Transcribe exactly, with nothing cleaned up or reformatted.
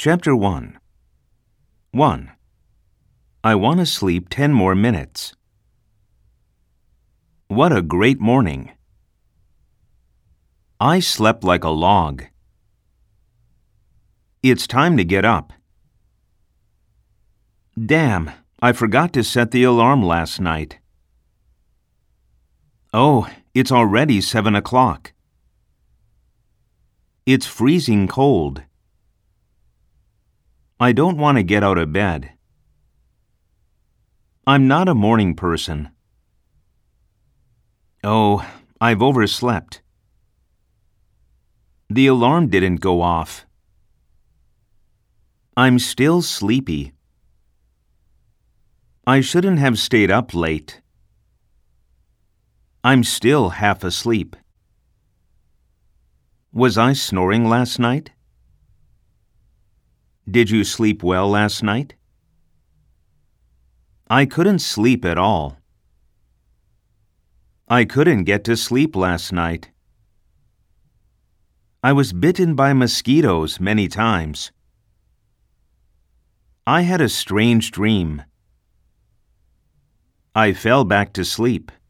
Chapter one. one. I want to sleep ten more minutes. What a great morning. I slept like a log. It's time to get up. Damn, I forgot to set the alarm last night. Oh, it's already seven o'clock. It's freezing cold. I don't want to get out of bed. I'm not a morning person. Oh, I've overslept. The alarm didn't go off. I'm still sleepy. I shouldn't have stayed up late. I'm still half asleep. Was I snoring last night? Did you sleep well last night? I couldn't sleep at all. I couldn't get to sleep last night. I was bitten by mosquitoes many times. I had a strange dream. I fell back to sleep.